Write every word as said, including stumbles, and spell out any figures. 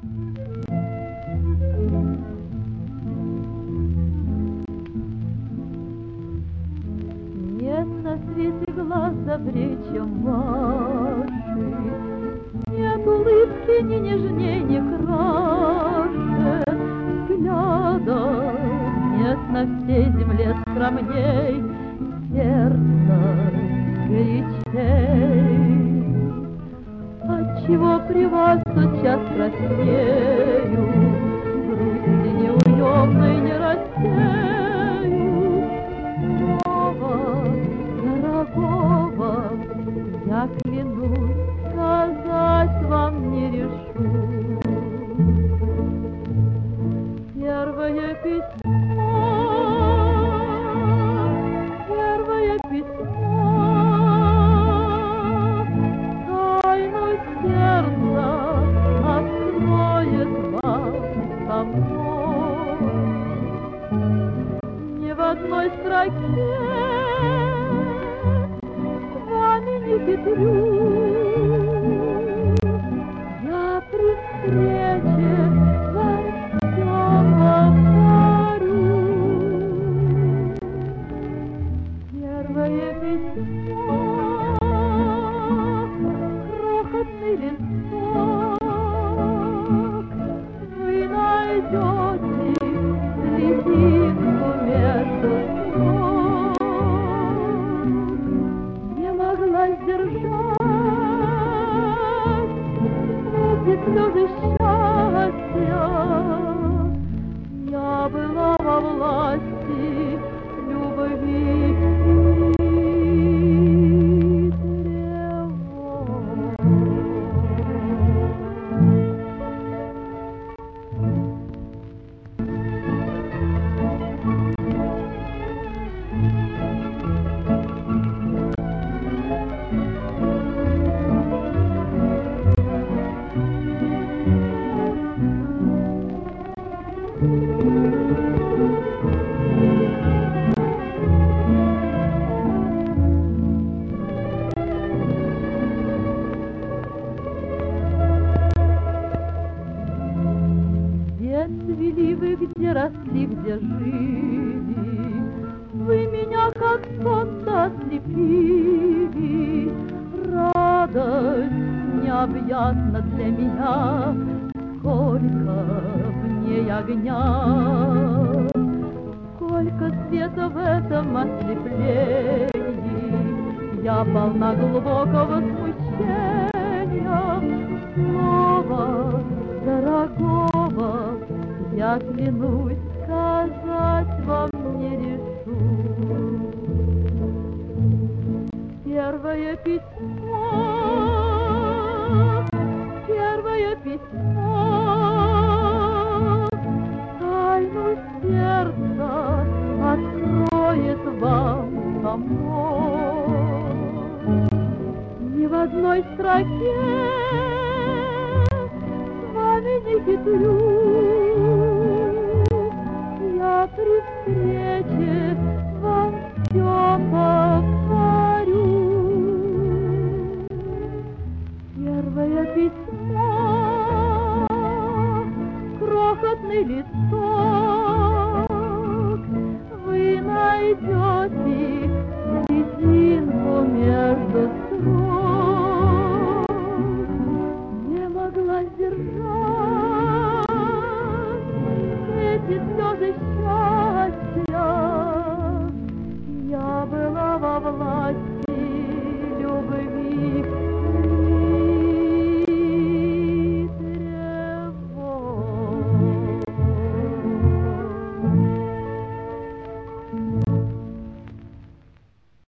Нет на свете глаз добрее, чем ваши, нет улыбки ни нежней, ни краше взгляда, нет на всей земле скромней, сердце горячей. Отчего при вас тотчас краснею, грусти неуемной не рассею, слова дорогого я клянусь, сказать вам не решу. Первое письмо, первое письмо, тайну сердца откроет вам само. Ни в одной строке с вами не хитрю, я при встрече вам все повторю. Первое письмо, крохотный листок, вы найдете слезинку между строк. Не могла сдержать эти слезы счастья, я была во власти любви и тревог. Где цвели вы, где росли, где жили, вы меня как солнце ослепили. Радость необъятна для меня, сколько в ней огня, сколько света в этом ослеплении. Я полна глубокого смущения, слова дорогого я клянусь, сказать вам не решу. Первое письмо, первое письмо, тайну сердца откроет вам само. Ни в одной строке с вами не хитрю, я при встрече вам все повторю. Первое письмо, крохотный листок, вы найдете слезинку между строк. Не могла сдержать эти слезы счастья,